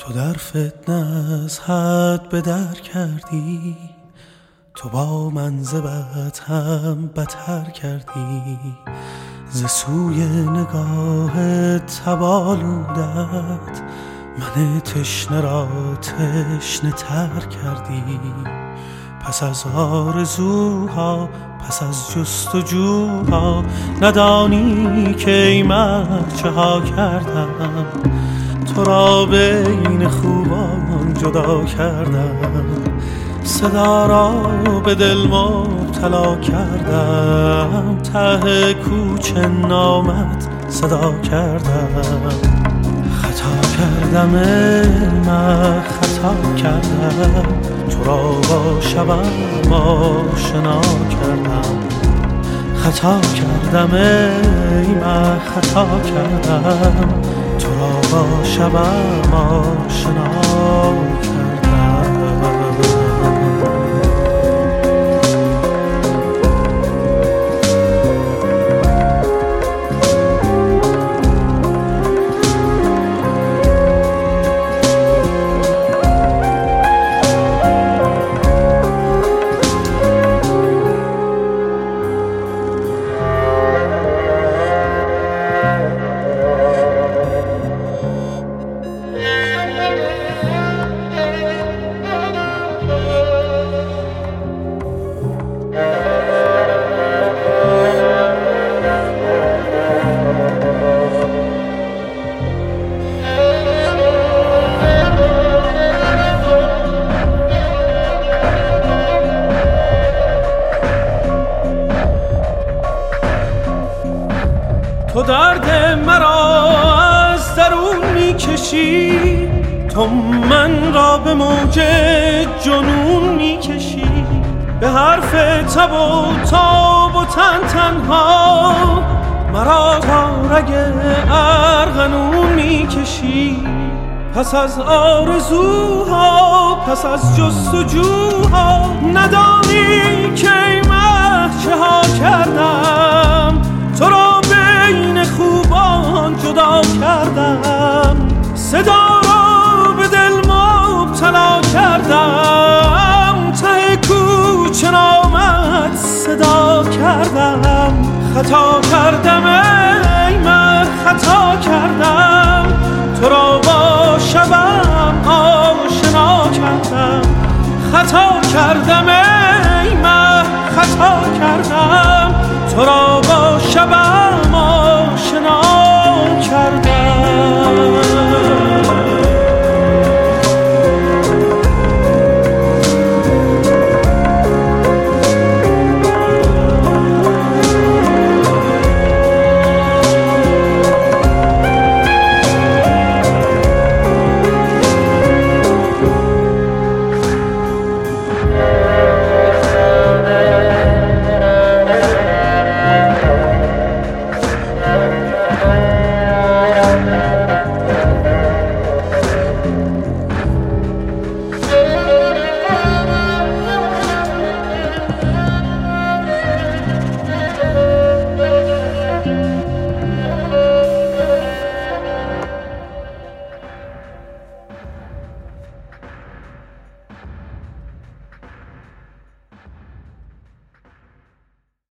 تو در فتنه از حد به در کردی، تو با من ز بد هم بتر کردی. ز سوی نگاه تبالودت من تشنه را تشنه تر کردی. پس از آرزوها، پس از جستجوها، ندانی که ای مرد چه ها کردم. تو را بین خوبان جدا کردم، صدا را به دل مبتلا کردم. ته کوچه نامت صدا کردم. خطا کردم من خطا کردم، تو را با شبم آشنا کردم. خطا کردم من خطا کردم، تو را با شبم آشنا کردم. تو درد مرا از درون میکشی، تو من را به موج جنون میکشی. به حرف تب و تاب و تن تنها مرا تا رگ ارغنون میکشی. پس از آرزوها، پس از جستجوها، ندانی که ای مه چه ها کردم. تو را بین خوبان جدا کردم، صدا را به دل مبتلا کردم. ته کوچه نامت صدا کردم. خطا کردم ای من خطا کردم، تو را با شبم آشنا کردم. خطا کردم ای من خطا کردم، تو را با شبم آشنا کردم.